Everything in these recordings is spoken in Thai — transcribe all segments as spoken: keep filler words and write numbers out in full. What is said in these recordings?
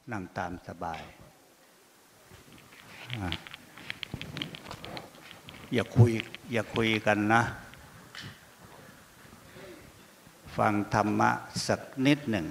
นั่งตามสบายอย่าคุยอย่าคุยกันนะฟังธรรมะสักนิดหนึ่ง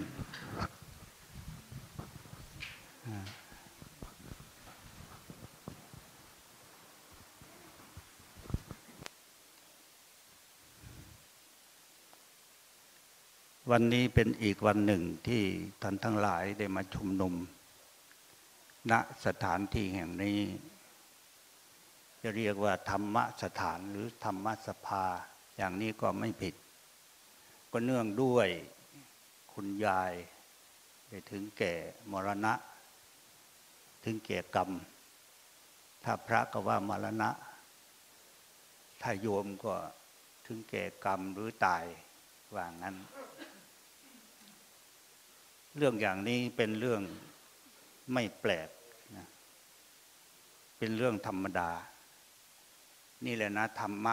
วันนี้เป็นอีกวันหนึ่งที่ท่านทั้งหลายได้มาชุมนุมณสถานที่แห่งนี้จะเรียกว่าธรรมสถานหรือธรรมสภาอย่างนี้ก็ไม่ผิดก็เนื่องด้วยคุณยายได้ถึงแก่มรณะถึงแก่กรรมถ้าพระก็ว่ามรณะถ้าโยมก็ถึงแก่กรรมหรือตายว่างั้นเรื่องอย่างนี้เป็นเรื่องไม่แปลกนะเป็นเรื่องธรรมดานี่แหละนะธรรมะ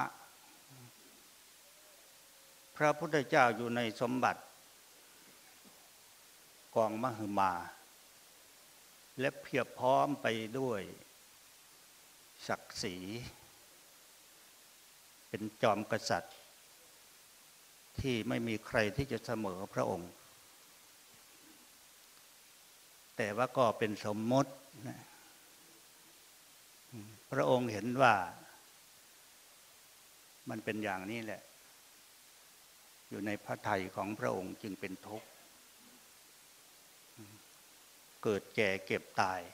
พระพุทธเจ้าอยู่ในสมบัติกองมหึมาและเพียบพร้อมไปด้วยศักดิ์ศรีเป็นจอมกษัตริย์ที่ไม่มีใครที่จะเสมอพระองค์แต่ว่าก็เป็นสมมตินะพระองค์เห็นว่ามันเป็นอย่างนี้แหละอยู่ในพระทัยของพระองค์จึงเป็นทุกข์เกิดแก่เก็บตาย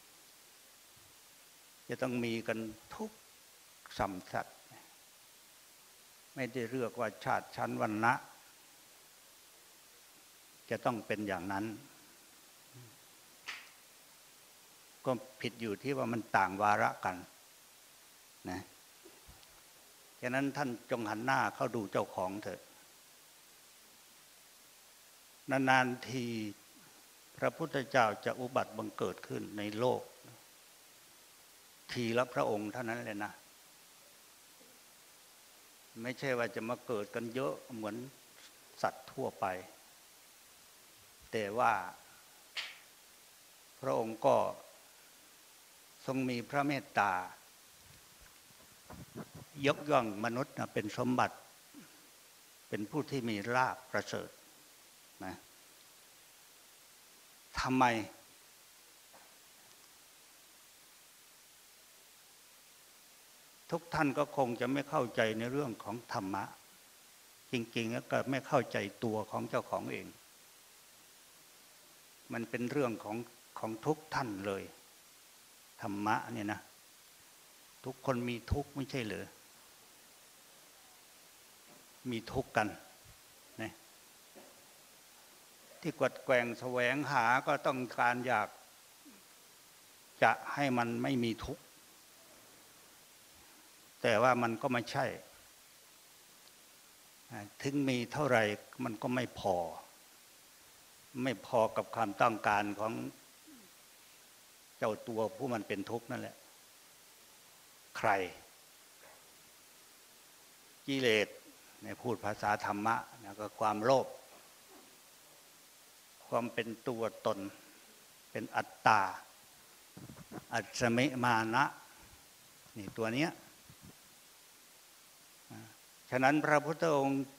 จะต้องมีกันทุกสัมสัตว์ไม่ได้เลือกว่าชาติชั้นวรรณะจะต้องเป็นอย่างนั้นก็ผิดอยู่ที่ว่ามันต่างวาระกันนะฉะนั้นท่านจงหันหน้าเข้าดูเจ้าของเถอะนานๆทีพระพุทธเจ้าจะอุบัติบังเกิดขึ้นในโลกทีละพระองค์เท่านั้นเลยนะไม่ใช่ว่าจะมาเกิดกันเยอะเหมือนสัตว์ทั่วไปแต่ว่าพระองค์ก็ทรงมีพระเมตตายกย่องมนุษย์เป็นสมบัติเป็นผู้ที่มีลาภประเสริฐนะทำไมทุกท่านก็คงจะไม่เข้าใจในเรื่องของธรรมะจริงๆแล้วก็ไม่เข้าใจตัวของเจ้าของเองมันเป็นเรื่องของของทุกท่านเลยธรรมะเนี่ยนะทุกคนมีทุกข์ไม่ใช่เหรอมีทุกข์กันนะที่กวัดแกว่งแสวงหาก็ต้องการอยากจะให้มันไม่มีทุกข์แต่ว่ามันก็ไม่ใช่ถึงมีเท่าไหร่มันก็ไม่พอไม่พอกับความต้องการของเจ้าตัวผู้มันเป็นทุกข์นั่นแหละใครกิเลสในพูดภาษาธรรมะนะก็ความโลภความเป็นตัวตนเป็นอัตตาอัศมิมานะนี่ตัวเนี้ยฉะนั้นพระพุทธองค์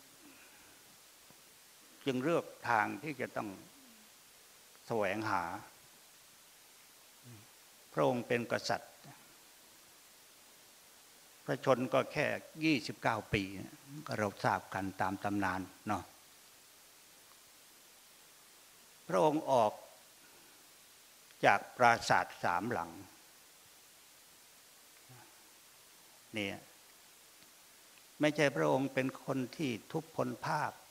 จึงเลือกทางที่จะต้องแสวงหาพระองค์เป็นกษัตริย์พระชนก็แค่ยี่สิบเก้าปีก็เราทราบกันตามตำนานเนาะพระองค์ออกจากปราสาทสามหลังเนี่ยไม่ใช่พระองค์เป็นคนที่ทุพพลภาพ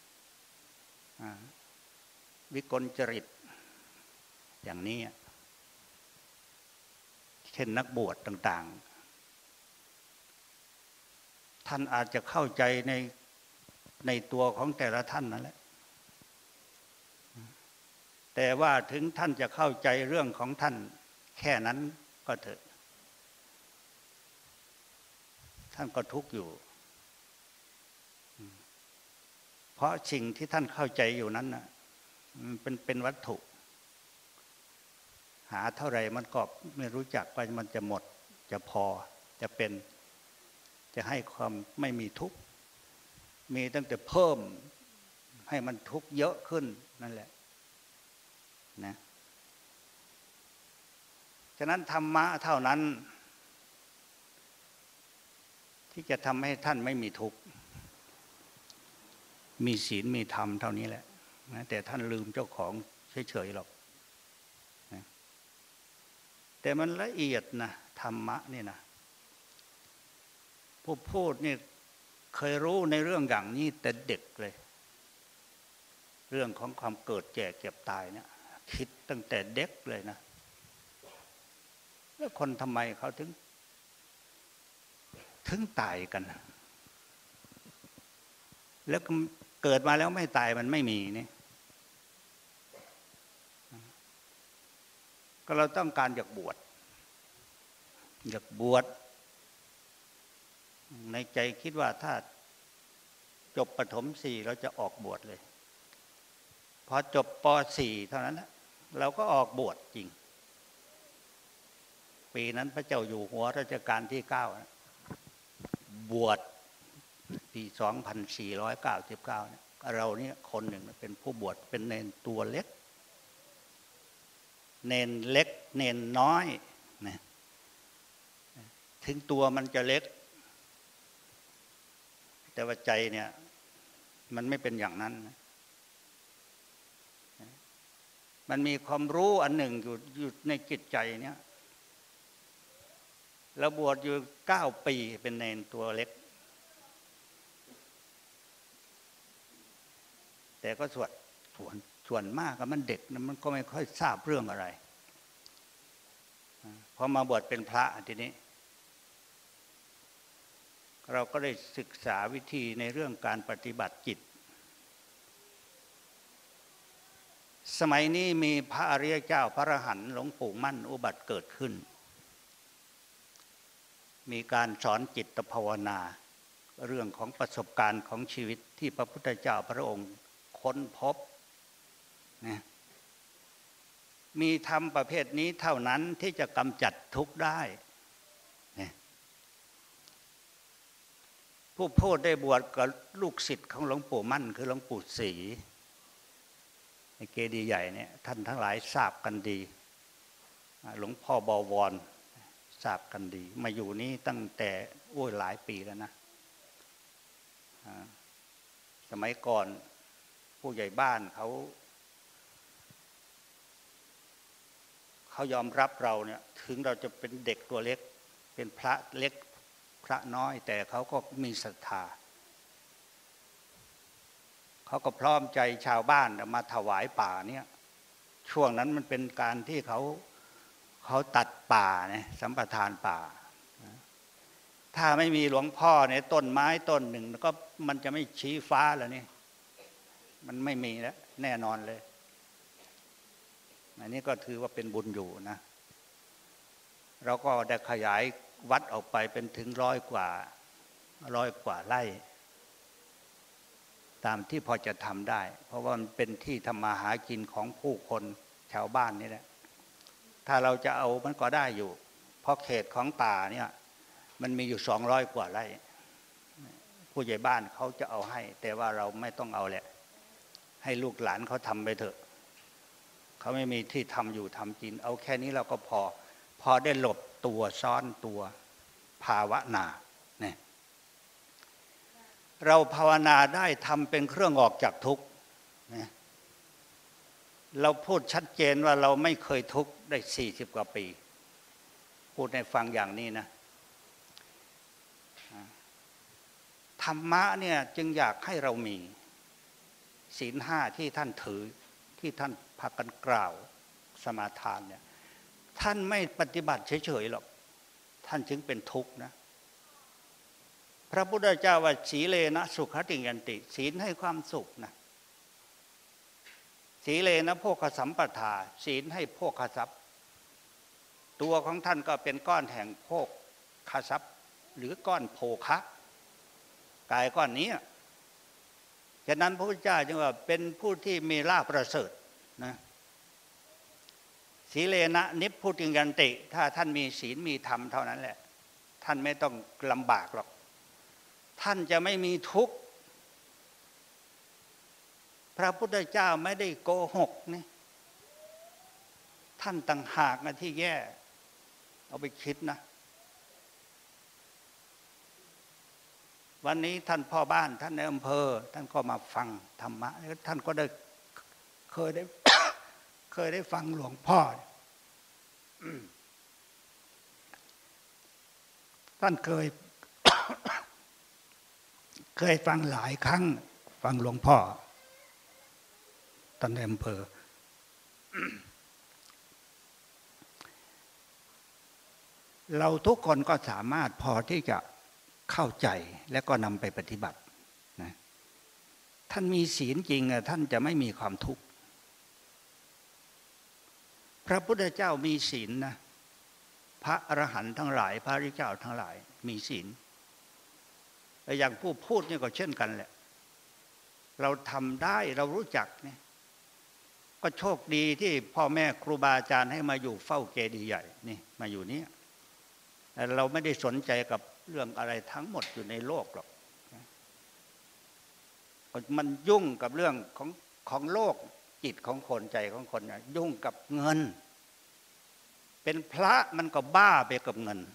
วิกลจริตอย่างนี้เช่นนักบวชต่างๆท่านอาจจะเข้าใจในในตัวของแต่ละท่านนั่นแหละแต่ว่าถึงท่านจะเข้าใจเรื่องของท่านแค่นั้นก็เถอะท่านก็ทุกข์อยู่เพราะสิ่งที่ท่านเข้าใจอยู่นั้นน่ะมันเป็นเป็นวัตถุหาเท่าไรมันก็ไม่รู้จักว่ามันจะหมดจะพอจะเป็นจะให้ความไม่มีทุกข์มีตั้งแต่เพิ่มให้มันทุกข์เยอะขึ้นนั่นแหละนะฉะนั้นธรรมะเท่านั้นที่จะทำให้ท่านไม่มีทุกข์มีศีลมีธรรมเท่านี้แหละนะแต่ท่านลืมเจ้าของเฉยๆหรอกนะแต่มันละเอียดนะธรรมะนี่นะผู้พูดนี่เคยรู้ในเรื่องอย่างนี้แต่เด็กเลยเรื่องของความเกิดแก่เก็บตายเนี่ยคิดตั้งแต่เด็กเลยนะแล้วคนทำไมเขาถึงถึงตายกันแล้วเกิดมาแล้วไม่ตายมันไม่มีนี่ก็เราต้องการอยากบวชอยากบวชในใจคิดว่าถ้าจบประถมสี่เราจะออกบวชเลยพอจบป.สี่เท่านั้นนะเราก็ออกบวชจริงปีนั้นพระเจ้าอยู่หัวรัชกาลที่เก้าบวชปีสองพันสี่ร้อยเก้าสิบเก้าเนี่ยเราเนี่ยคนหนึ่งเป็นผู้บวชเป็นเนนตัวเล็กเนนเล็กเนนน้อยนะถึงตัวมันจะเล็กแต่ว่าใจเนี่ยมันไม่เป็นอย่างนั้นนะมันมีความรู้อันหนึ่งอยู่อยู่ในจิตใจเนี่ยเราบวชอยู่เก้าปีเป็นเนนตัวเล็กแต่ก็ส่วนส่วนส่วนมากมันเด็กมันก็ไม่ค่อยทราบเรื่องอะไรพอมาบวชเป็นพระทีนี้เราก็ได้ศึกษาวิธีในเรื่องการปฏิบัติจิตสมัยนี้มีพระอริยเจ้าพระอรหันต์หลวงปู่มั่นอุบัติเกิดขึ้นมีการสอนจิตภาวนาเรื่องของประสบการณ์ของชีวิตที่พระพุทธเจ้าพระองค์ค้นพบนะมีธรรมประเภทนี้เท่านั้นที่จะกำจัดทุกข์ได้นะผู้พูดได้บวชกับลูกศิษย์ของหลวงปู่มั่นคือหลวงปู่ศรีในเกดีย์ใหญ่เนี่ยท่านทั้งหลายทราบกันดีหลวงพ่อบวรทราบกันดีมาอยู่นี้ตั้งแต่โอ้ยหลายปีแล้วนะสมัยก่อนผู้ใหญ่บ้านเขาเขายอมรับเราเนี่ยถึงเราจะเป็นเด็กตัวเล็กเป็นพระเล็กพระน้อยแต่เขาก็มีศรัทธาเขาก็พร้อมใจชาวบ้านมาถวายป่าเนี่ยช่วงนั้นมันเป็นการที่เขาเขาตัดป่าเนี่ยสัมปทานป่าถ้าไม่มีหลวงพ่อเนี่ยต้นไม้ต้นหนึ่งก็มันจะไม่ชี้ฟ้าแล้วนี่มันไม่มีแล้วแน่นอนเลยอันนี้ก็ถือว่าเป็นบุญอยู่นะเราก็ได้ขยายวัดออกไปเป็นถึงร้อยกว่าร้อยกว่าไร่ตามที่พอจะทำได้เพราะว่ามันเป็นที่ทำมาหากินของผู้คนชาวบ้านนี่แหละถ้าเราจะเอามันก็ได้อยู่เพราะเขตของป่าเนี่ยมันมีอยู่สองร้อยกว่าไร่ผู้ใหญ่บ้านเขาจะเอาให้แต่ว่าเราไม่ต้องเอาแหละให้ลูกหลานเขาทำไปเถอะเขาไม่มีที่ทำอยู่ทำกินเอาแค่นี้เราก็พอพอได้หลบตัวซ่อนตัวภาวนาเนี่ยเราภาวนาได้ทำเป็นเครื่องออกจากทุกข์นะเราพูดชัดเจนว่าเราไม่เคยทุกข์ได้สี่สิบกว่าปีพูดให้ฟังอย่างนี้นะธรรมะเนี่ยจึงอยากให้เรามีศีลห้าที่ท่านถือที่ท่านพากันกล่าวสมาทานเนี่ยท่านไม่ปฏิบัติเฉยๆหรอกท่านจึงเป็นทุกข์นะพระพุทธเจ้าว่าสีเลนะสุขติยันติศีลให้ความสุขนะสีเลนะโภคสัมปทาศีลให้โภคทรัพย์ตัวของท่านก็เป็นก้อนแห่งโภคทรัพย์หรือก้อนโภคะกายก้อนนี้ฉะนั้นพระพุทธเจ้าจึงว่าเป็นผู้ที่มีลาภประเสริฐนะศีเลนะนิพพุติยันติถ้าท่านมีศีลมีธรรมเท่านั้นแหละท่านไม่ต้องลำบากหรอกท่านจะไม่มีทุกข์พระพุทธเจ้าไม่ได้โกหกนี่ท่านต่างหากนะที่แย่เอาไปคิดนะวันนี้ท่านพ่อบ้านท่านในอำเภอท่านก็มาฟังธรรมะแล้วท่านก็ได้เคยได้ เคยได้ฟังหลวงพ่อท่านเคย เคยฟังหลายครั้งฟังหลวงพ่อท่านในอำเภอ เราทุกคนก็สามารถพอที่จะเข้าใจและก็นำไปปฏิบัตินะท่านมีศีลจริงท่านจะไม่มีความทุกข์พระพุทธเจ้ามีศีลนะพระอรหันต์ทั้งหลายพระริเจ้าทั้งหลายมีศีลอย่างผู้พูดนี่ก็เช่นกันแหละเราทำได้เรารู้จักเนี่ยก็โชคดีที่พ่อแม่ครูบาอาจารย์ให้มาอยู่เฝ้าเจดีย์ใหญ่นี่มาอยู่นี่แต่เราไม่ได้สนใจกับเรื่องอะไรทั้งหมดอยู่ในโลกหรอกมันยุ่งกับเรื่องของของโลกจิตของคนใจของคนนะยุ่งกับเงินเป็นพระมันก็บ้าไปกับเงิน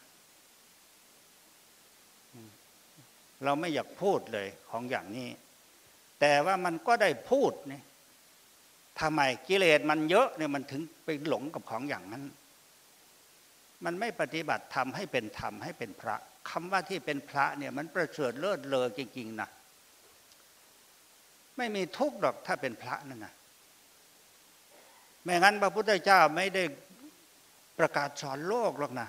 เราไม่อยากพูดเลยของอย่างนี้แต่ว่ามันก็ได้พูดนี่ทำไมกิเลสมันเยอะเนี่ยมันถึงไปหลงกับของอย่างนั้นมันไม่ปฏิบัติธรรมให้เป็นธรรมให้เป็นพระคำว่าที่เป็นพระเนี่ยมันประเสริฐเลิศเลอจริงๆนะไม่มีทุกข์หรอกถ้าเป็นพระนั่นนะไม่งั้นพระพุทธเจ้าไม่ได้ประกาศสอนโลกหรอกนะ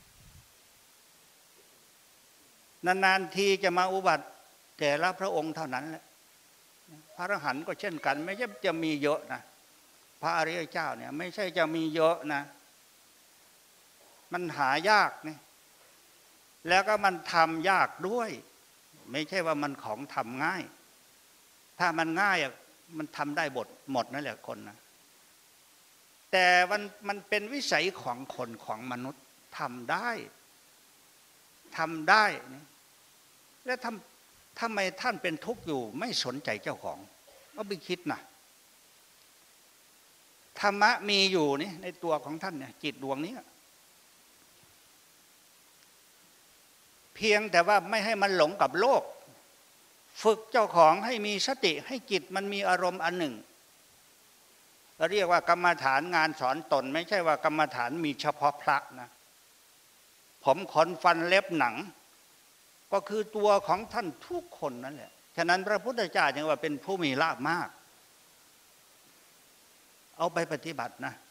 นานๆทีจะมาอุบัติแต่ละพระองค์เท่านั้นแหละพระอรหันต์ก็เช่นกันไม่ใช่จะมีเยอะนะพระอริยเจ้าเนี่ยไม่ใช่จะมีเยอะนะมันหายากนี่แล้วก็มันทำยากด้วยไม่ใช่ว่ามันของทำง่ายถ้ามันง่ายมันทำได้หมดหมดนั่นแหละคนนะแต่มันมันเป็นวิสัยของคนของมนุษย์ทำได้ทำได้นี่แล้วทำทำไมท่านเป็นทุกข์อยู่ไม่สนใจเจ้าของก็ไปคิดนะธรรมะมีอยู่นี่ในตัวของท่านเนี่ยจิตดวงนี้เพียงแต่ว่าไม่ให้มันหลงกับโลกฝึกเจ้าของให้มีสติให้จิตมันมีอารมณ์อันหนึ่งเรียกว่ากรรมฐานงานสอนตนไม่ใช่ว่ากรรมฐานมีเฉพาะพระนะผมขนฟันเล็บหนังก็คือตัวของท่านทุกคนนั่นแหละฉะนั้นพระพุทธเจ้าจึงว่าเป็นผู้มีลาภมากเอาไปปฏิบัตินะ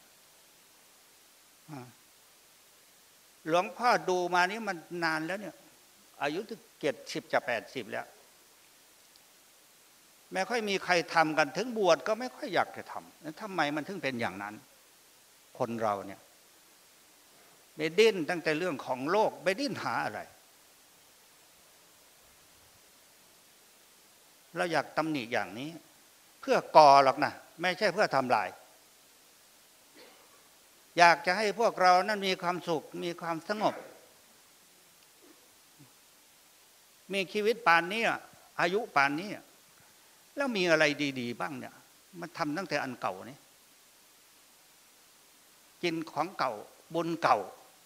หลวงพ่อดูมานี้มันนานแล้วเนี่ยอายุถึงเจ็ดสิบจะแปดสิบแล้วไม่ค่อยมีใครทำกันถึงบวชก็ไม่ค่อยอยากจะทำแล้วทำไมมันถึงเป็นอย่างนั้นคนเราเนี่ยไปดิ้นตั้งแต่เรื่องของโลกไปดิ้นหาอะไรเราอยากตำหนิอย่างนี้เพื่อก่อหรอกนะไม่ใช่เพื่อทำลายอยากจะให้พวกเรานั้นมีความสุขมีความสงบมีชีวิตป่านนี้อายุป่านนี้แล้วมีอะไรดีๆบ้างเนี่ยมันทำตั้งแต่อันเก่านี่กินของเก่าบุญเก่า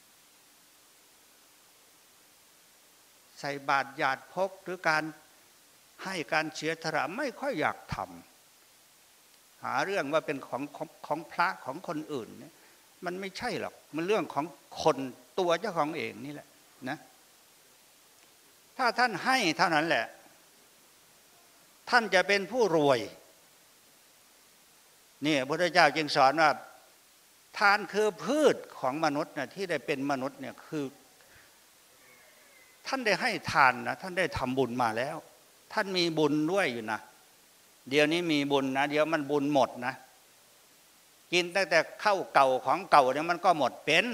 ใส่บาตรหยาดพกหรือการให้การเสียสละไม่ค่อยอยากทำหาเรื่องว่าเป็นของของของพระของคนอื่นเนี่ยมันไม่ใช่หรอกมันเรื่องของคนตัวเจ้าของเองนี่แหละนะถ้าท่านให้เท่านั้นแหละท่านจะเป็นผู้รวยนี่พระพุทธเจ้าจึงสอนว่าทานคือพืชของมนุษย์นะที่ได้เป็นมนุษย์เนี่ยคือท่านได้ให้ทานนะท่านได้ทำบุญมาแล้วท่านมีบุญด้วยอยู่นะเดี๋ยวนี้มีบุญนะเดี๋ยวมันบุญหมดนะกินตั้งแต่ข้าวเก่าของเก่าเนี่ยมันก็หมดเป็น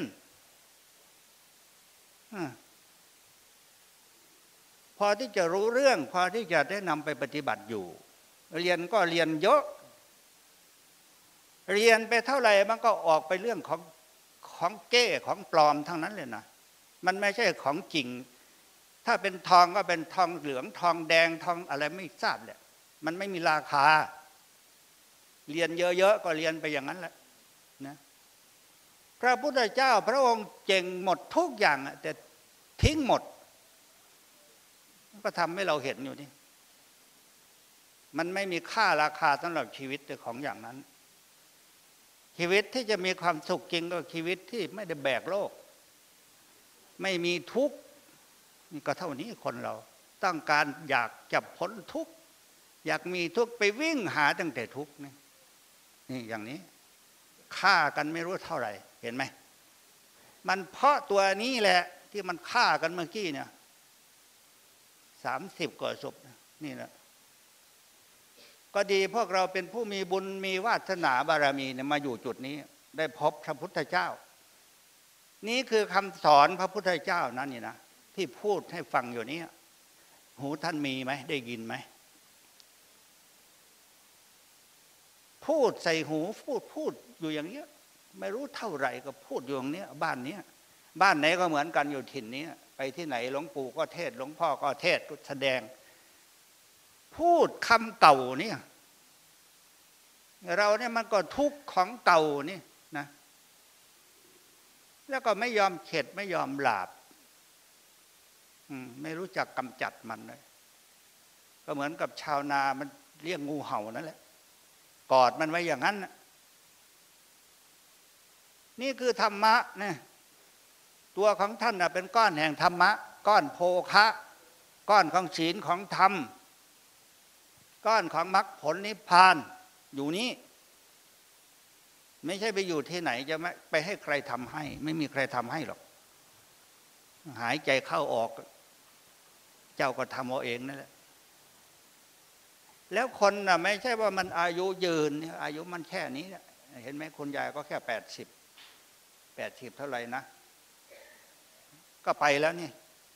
พอที่จะรู้เรื่องพอที่จะได้นำไปปฏิบัติอยู่เรียนก็เรียนเยอะเรียนไปเท่าไหร่มันก็ออกไปเรื่องของของเก้ของปลอมทั้งนั้นเลยนะมันไม่ใช่ของจริงถ้าเป็นทองก็เป็นทองเหลืองทองแดงทองอะไรไม่ทราบแหละมันไม่มีราคาเรียนเยอะๆก็เรียนไปอย่างนั้นแหละนะพระพุทธเจ้าพระองค์เก่งหมดทุกอย่างแต่ทิ้งหมดก็ทำให้เราเห็นอยู่นี่มันไม่มีค่าราคาสำหรับชีวิตของอย่างนั้นชีวิตที่จะมีความสุขจริงก็ชีวิตที่ไม่ได้แบกโลกไม่มีทุกข์นี่ก็เท่านี้คนเราต้องการอยากจะพ้นทุกข์อยากมีทุกข์ไปวิ่งหาตั้งแต่ทุกข์นี่นี่อย่างนี้ฆ่ากันไม่รู้เท่าไหร่เห็นไหมมันเพราะตัวนี้แหละที่มันฆ่ากันเมื่อกี้เนี่ยสามสิบกว่าศพนี่แหละก็ดีพวกเราเป็นผู้มีบุญมีวาสนาบารมีเนี่ยมาอยู่จุดนี้ได้พบพระพุทธเจ้านี่คือคำสอนพระพุทธเจ้านั้นนี่นะที่พูดให้ฟังอยู่นี้หูท่านมีไหมได้ยินไหมพูดใส่หูพูดพูดอยู่อย่างนี้ไม่รู้เท่าไหร่ก็พูดอยู่อย่างนี้บ้านนี้บ้านไหนก็เหมือนกันอยู่ถิ่นนี้ไปที่ไหนหลวงปู่ก็เทศหลวงพ่อก็เทศแสดงพูดคำเก่านี่เราเนี่ยมันก็ทุกข์ของเก่านี่นะแล้วก็ไม่ยอมเข็ดไม่ยอมหลาบไม่รู้จักกำจัดมันเลยก็เหมือนกับชาวนามันเลี้ยงงูเห่านั่นแหละกอดมันไว้อย่างนั้นนี่คือธรรมะเนี่ยตัวของท่านเป็นก้อนแห่งธรรมะก้อนโภคะก้อนของศีลของธรรมก้อนของมรรคผลนิพพานอยู่นี้ไม่ใช่ไปอยู่ที่ไหนจะไม่ไปให้ใครทำให้ไม่มีใครทำให้หรอกหายใจเข้าออกเจ้าก็ทำเอาเองนั่นแหละแล้วคนน่ะไม่ใช่ว่ามันอายุยืนอายุมันแค่นี้เห็นไหมคุณยายก็แค่แปดสิบแปดสิบเท่าไหร่นะก็ไปแล้วนี่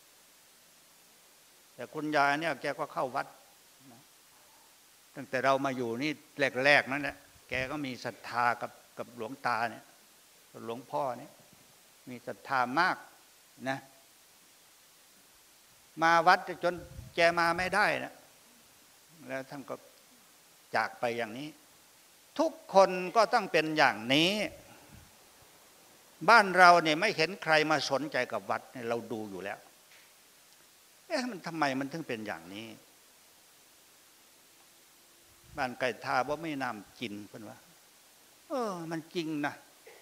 แต่คุณยายเนี่ยแกก็เข้าวัดตั้งแต่เรามาอยู่นี่แรกๆนั่นแหละแกก็มีศรัทธากับกับหลวงตาเนี่ยหลวงพ่อเนี่ยมีศรัทธามากนะมาวัดจนแกมาไม่ได้นะแล้วท่านก็จากไปอย่างนี้ทุกคนก็ต้องเป็นอย่างนี้บ้านเราเนี่ยไม่เห็นใครมาสนใจกับวัดเนี่ยเราดูอยู่แล้วเอ๊ะมันทำไมมันถึงเป็นอย่างนี้บ้านไก่ทาว่าไม่น้ำกินเพิ่นว่าเออมันจริงนะ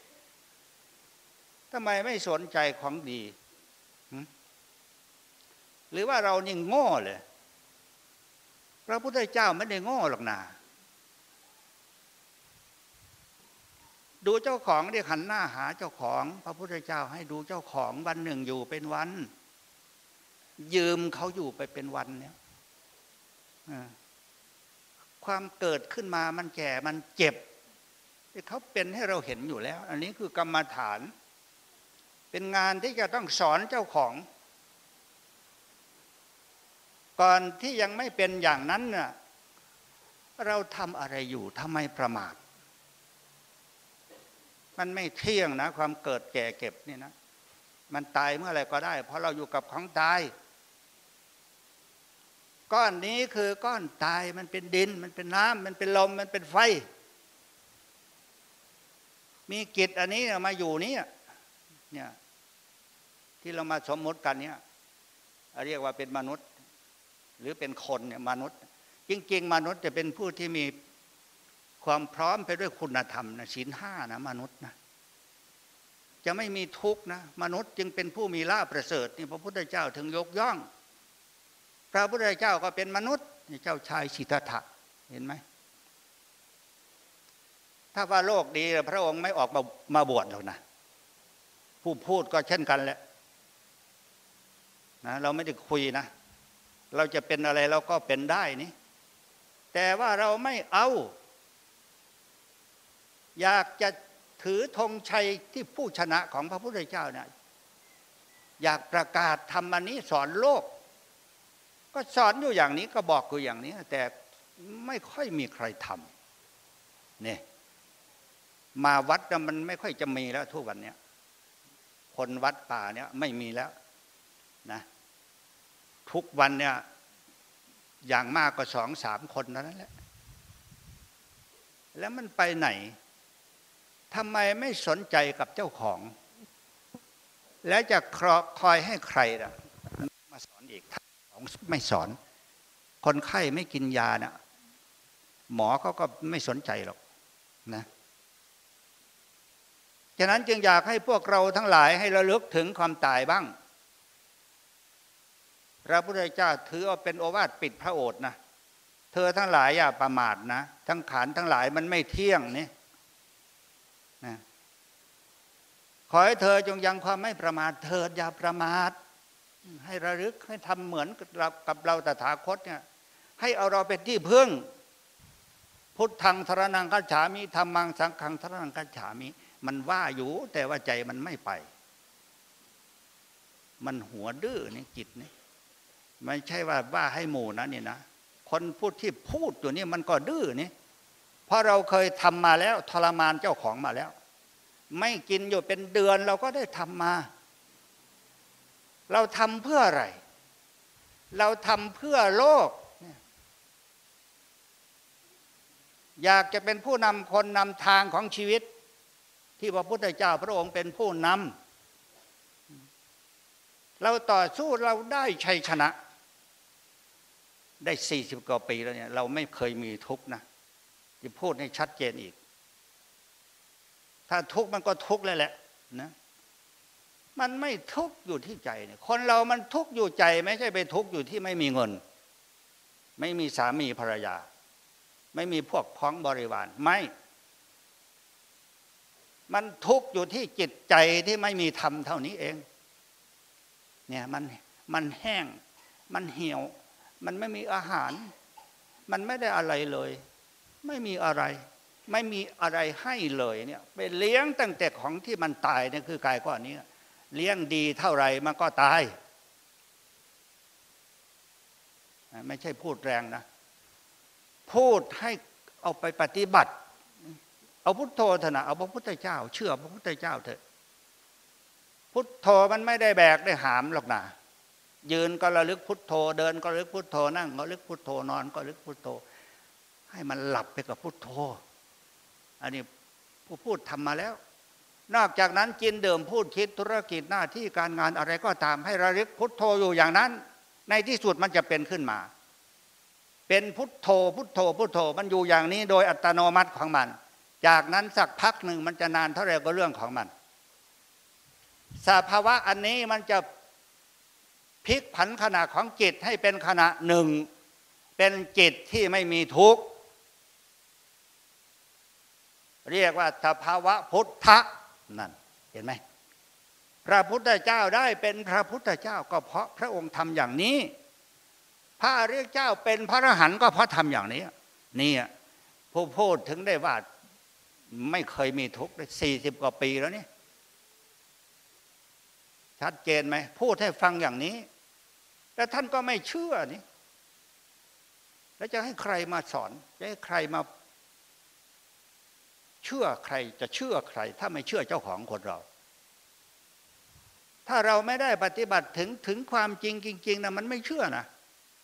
ทำไมไม่สนใจของดีหรือว่าเรานี่โง่เลยพระพุทธเจ้าไม่ได้โง่หรอกนะดูเจ้าของที่หันหน้าหาเจ้าของพระพุทธเจ้าให้ดูเจ้าของวันหนึ่งอยู่เป็นวันยืมเขาอยู่ไปเป็นวันเนี่ยความเกิดขึ้นมามันแก่มันเจ็บเขาเป็นให้เราเห็นอยู่แล้วอันนี้คือกรรมฐานเป็นงานที่จะต้องสอนเจ้าของก่อนที่ยังไม่เป็นอย่างนั้นน่ะเราทำอะไรอยู่ทำไมประมาทมันไม่เที่ยงนะความเกิดแก่เก็บนี่นะมันตายเมื่อไหร่ก็ได้เพราะเราอยู่กับของตายก้อนนี้คือก้อนตายมันเป็นดินมันเป็นน้ำมันเป็นลมมันเป็นไฟมีกิจอันนี้มาอยู่นี่เนี่ยที่เรามาสมมติกันเนี่ยเรียกว่าเป็นมนุษย์หรือเป็นคนเนี่ยมนุษย์จริงๆมนุษย์จะเป็นผู้ที่มีความพร้อมไปด้วยคุณธรรมนะศีลห้านะมนุษย์นะจะไม่มีทุกข์นะมนุษย์จึงเป็นผู้มีลาภประเสริฐนี่พระพุทธเจ้าถึงยกย่องพระพุทธเจ้าก็เป็นมนุษย์เจ้าชายสิทธัตถะเห็นไหมถ้าว่าโลกดีพระองค์ไม่ออกมามาบวชหรอกนะผู้พูดก็เช่นกันแหละนะเราไม่ได้คุยนะเราจะเป็นอะไรเราก็เป็นได้นี่แต่ว่าเราไม่เอาอยากจะถือธงชัยที่ผู้ชนะของพระพุทธเจ้าเนี่ยอยากประกาศธรรมอันนี้สอนโลกก็สอนอยู่อย่างนี้ก็บอกอยู่อย่างนี้แต่ไม่ค่อยมีใครทำเนี่ยมาวัดนะมันไม่ค่อยจะมีแล้วทุกวันเนี้ยคนวัดป่าเนี่ยไม่มีแล้วนะทุกวันเนี่ยอย่างมากก็สองสามคนนั้นแหละแล้วมันไปไหนทำไมไม่สนใจกับเจ้าของแล้วจะคอยให้ใครล่ะมาสอนอีกไม่สอนคนไข้ไม่กินยาเนี่ยหมอเขาก็ไม่สนใจหรอกนะฉะนั้นจึงอยากให้พวกเราทั้งหลายให้ระลึกถึงความตายบ้างพระพุทธเจ้าถือเอาเป็นโอวาทปิดพระโอษฐ์นะเธอทั้งหลายอย่าประมาทนะทั้งขันธ์ทั้งหลายมันไม่เที่ยงนี่นะขอให้เธอจงยังความไม่ประมาทเถิดอย่าประมาทให้ระลึกให้ทำเหมือนกับเราตถาคตเนี่ยให้เอาเราเป็นที่พึ่งพุทธังสรณังคัจฉามิธัมมังสังฆังสรณังคัจฉามิมันว่าอยู่แต่ว่าใจมันไม่ไปมันหัวดื้อนี่จิตนี่ไม่ใช่ว่าว่าให้หมู่นะนี่นะคนพูดที่พูดอยู่นี่มันก็ดื้อนี่เพราะเราเคยทำมาแล้วทรมานเจ้าของมาแล้วไม่กินอยู่เป็นเดือนเราก็ได้ทำมาเราทำเพื่ออะไรเราทำเพื่อโลกอยากจะเป็นผู้นำคนนำทางของชีวิตที่พระพุทธเจ้าพระองค์เป็นผู้นำเราต่อสู้เราได้ชัยชนะได้สี่สิบกว่าปีแล้วเนี่ยเราไม่เคยมีทุกข์นะจะพูดให้ชัดเจนอีกถ้าทุกข์มันก็ทุกข์เลยแหละนะมันไม่ทุกข์อยู่ที่ใจเนี่ยคนเรามันทุกข์อยู่ใจไม่ใช่ไปทุกข์อยู่ที่ไม่มีเงินไม่มีสามีภรรยาไม่มีพวกพ้องบริวารไม่มันทุกข์อยู่ที่จิตใจที่ไม่มีธรรมเท่านี้เองเนี่ยมันมันแห้งมันเหี่ยวมันไม่มีอาหารมันไม่ได้อะไรเลยไม่มีอะไรไม่มีอะไรให้เลยเนี่ยไปเลี้ยงตั้งแต่ของที่มันตายเนี่ยคือกายก้อนนี้เลี้ยงดีเท่าไรมันก็ตายไม่ใช่พูดแรงนะพูดให้เอาไปปฏิบัติเอาพุทโธเถอะนะเอาพระพุทธเจ้าเชื่อพระพุทธเจ้าเถอะพุทโธมันไม่ได้แบกได้หามหรอกนะยืนก็ระลึกพุทโธเดินก็ระลึกพุทโธนั่งก็ระลึกพุทโธนอนก็ระลึกพุทโธให้มันหลับไปกับพุทโธอันนี้ผู้พูดทำมาแล้วนอกจากนั้นกินดื่มพูดคิดธุรกิจหน้าที่การงานอะไรก็ตามให้ระลึกพุทโธอยู่อย่างนั้นในที่สุดมันจะเป็นขึ้นมาเป็นพุทโธพุทโธพุทโธมันอยู่อย่างนี้โดยอัตโนมัติของมันจากนั้นสักพักหนึ่งมันจะนานเท่าไหร่ก็เรื่องของมันสภาวะอันนี้มันจะพลิกผันขณะของจิตให้เป็นขณะหนึ่งเป็นจิตที่ไม่มีทุกข์เรียกว่าสภาวะพุทธะนั่นเห็นไหมพระพุทธเจ้าได้เป็นพระพุทธเจ้าก็เพราะพระองค์ทำอย่างนี้พระอริยเจ้าเป็นพระอรหันต์ก็เพราะทำอย่างนี้นี่ผู้พูดถึงได้ว่าไม่เคยมีทุกข์ได้สี่สิบกว่าปีแล้วนี่ชัดเจนไหมพูดให้ฟังอย่างนี้แต่ท่านก็ไม่เชื่อนี่แล้วจะให้ใครมาสอนจะให้ใครมาเชื่อใครจะเชื่อใครถ้าไม่เชื่อเจ้าของคนเราถ้าเราไม่ได้ปฏิบัติถึงถึงความจริงจริงๆนะมันไม่เชื่อนะ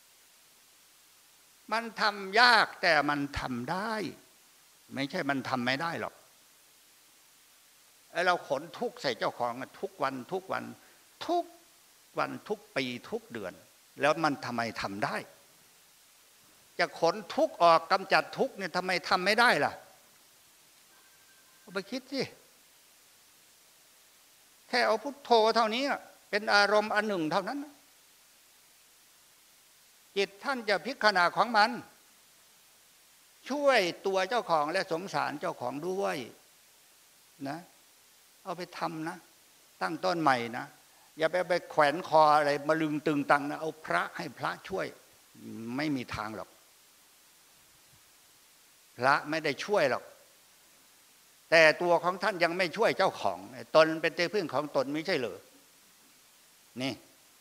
มันทำยากแต่มันทำได้ไม่ใช่มันทำไม่ได้หรอกไอ้เราขนทุกข์ใส่เจ้าของทุกวันทุกวันทุกวันทุกปีทุกเดือนแล้วมันทำไมทำได้จะขนทุกข์ออกกำจัดทุกข์เนี่ยทำไมทำไม่ได้ล่ะเอาไปคิดสิแค่เอาพุทโธเท่านี้เป็นอารมณ์อันหนึ่งเท่านั้นจิตท่านจะพิจารณาของมันช่วยตัวเจ้าของและสงสารเจ้าของด้วยนะเอาไปทำนะตั้งต้นใหม่นะอย่าไปไปแขวนคออะไรมาลึงตึงตังนะเอาพระให้พระช่วยไม่มีทางหรอกพระไม่ได้ช่วยหรอกแต่ตัวของท่านยังไม่ช่วยเจ้าของตนเป็นที่พึ่งของตนไม่ใช่เหรอนี่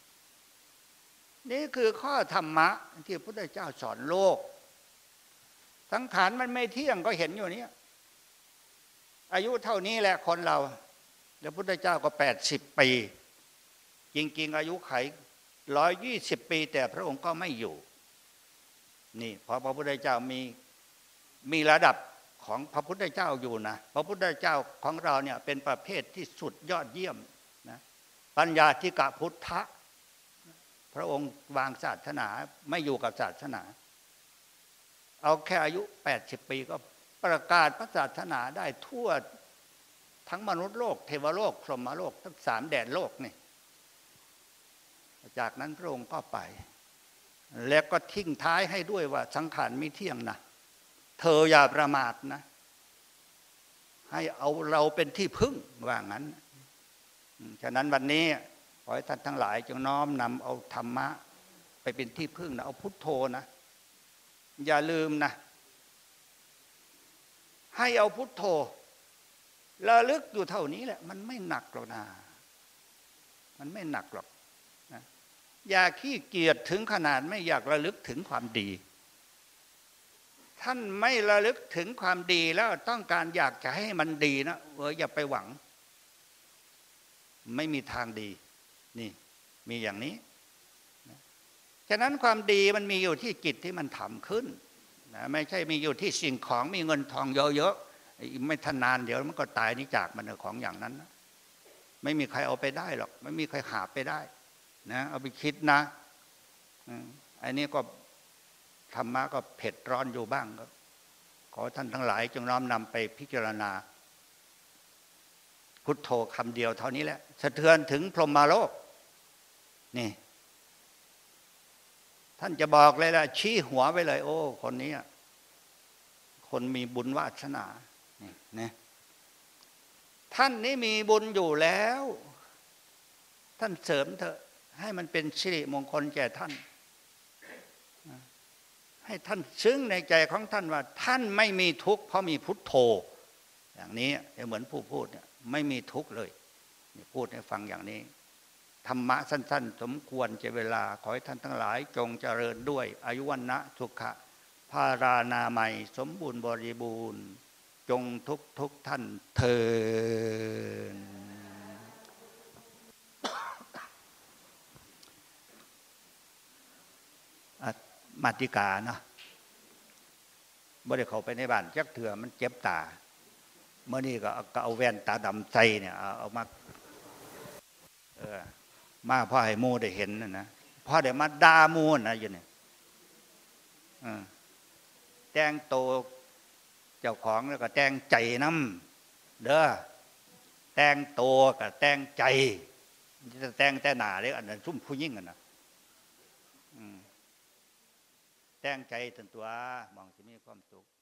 นี่คือข้อธรรมะที่พระพุทธเจ้าสอนโลกสังขารมันไม่เที่ยงก็เห็นอยู่นี้อายุเท่านี้แหละคนเราพระพุทธเจ้าก็แปดสิบปีจริงๆอายุไขร้อยยี่สิบปีแต่พระองค์ก็ไม่อยู่นี่เพราะพระพุทธเจ้ามีมีระดับของพระพุทธเจ้าอยู่นะพระพุทธเจ้าของเราเนี่ยเป็นประเภทที่สุดยอดเยี่ยมนะปัญญาธิกะพุทธะพระองค์วางศาสนาไม่อยู่กับศาสนาเอาแค่อายุแปดสิบปีก็ประกาศพระศาสนาได้ทั่วทั้งมนุษย์โลกเทวโลกพรหมโลกทั้งสามแดนโลกนี่จากนั้นพระองค์ก็ไปแล้วก็ทิ้งท้ายให้ด้วยว่าสังขารไม่เที่ยงนะเธออย่าประมาทนะให้เอาเราเป็นที่พึ่งว่างั้นฉะนั้นวันนี้ขอให้ท่านทั้งหลายจงน้อมนำเอาธรรมะไปเป็นที่พึ่งนะเอาพุทโธนะอย่าลืมนะให้เอาพุทโธระลึกอยู่เท่านี้แหละมันไม่หนักหรอกนะมันไม่หนักหรอกนะอย่าขี้เกียจถึงขนาดไม่อยากระลึกถึงความดีท่านไม่ระลึกถึงความดีแล้วต้องการอยากจะให้มันดีนะเอออย่าไปหวังไม่มีทางดีนี่มีอย่างนี้นะฉะนั้นความดีมันมีอยู่ที่จิตที่มันทำขึ้นนะไม่ใช่มีอยู่ที่สิ่งของมีเงินทองเยอะๆไม่ทันนานเดี๋ยวมันก็ตายนิจากมันของอย่างนั้นนะไม่มีใครเอาไปได้หรอกไม่มีใครหาไปได้นะเอาไปคิดนะอันนี้ก็ธรรมะก็เผ็ดร้อนอยู่บ้างก็ขอท่านทั้งหลายจงน้อมนำไปพิจารณาพุทโธคำเดียวเท่านี้แหละสะเทือนถึงพรหมโลกนี่ท่านจะบอกเลยล่ะชี้หัวไปเลยโอ้คนนี้คนมีบุญวาสนานี่นะท่านนี้มีบุญอยู่แล้วท่านเสริมเถอะให้มันเป็นสิริมงคลแก่ท่านให้ท่านซึ้งในใจของท่านว่าท่านไม่มีทุกข์เพราะมีพุทโธอย่างนี้เหมือนผู้พูดเนี่ยไม่มีทุกข์เลยพูดให้ฟังอย่างนี้ธรรมะสั้นๆสมควรจะเวลาขอให้ท่านทั้งหลายจงเจริญด้วยอายุวันนะสุขะพารานามัยสมบูรณ์บริบูรณ์จงทุกทุกท่านเทินมาติกาเนาะบ่ได้เข้าไปในบ้านจักเถื่อมันเจ็บตาเมื่อนี้ก็เอาแว่นตาดำใส่เนี่ยเอามาเออมาพ่อให้โมได้เห็นนะนะพ่อได้มาด่าโมนะอยู่เนี่ยแต่งโตเจ้าของแล้วก็แต่งใจน้ำเด้อแต่งโตกับแต่งใจจะแต่งแต่หนาเลยอันนั้นซุ่มผู้ยิ่งกันนะแต่งใจถึงตัวมองจะมีความสุข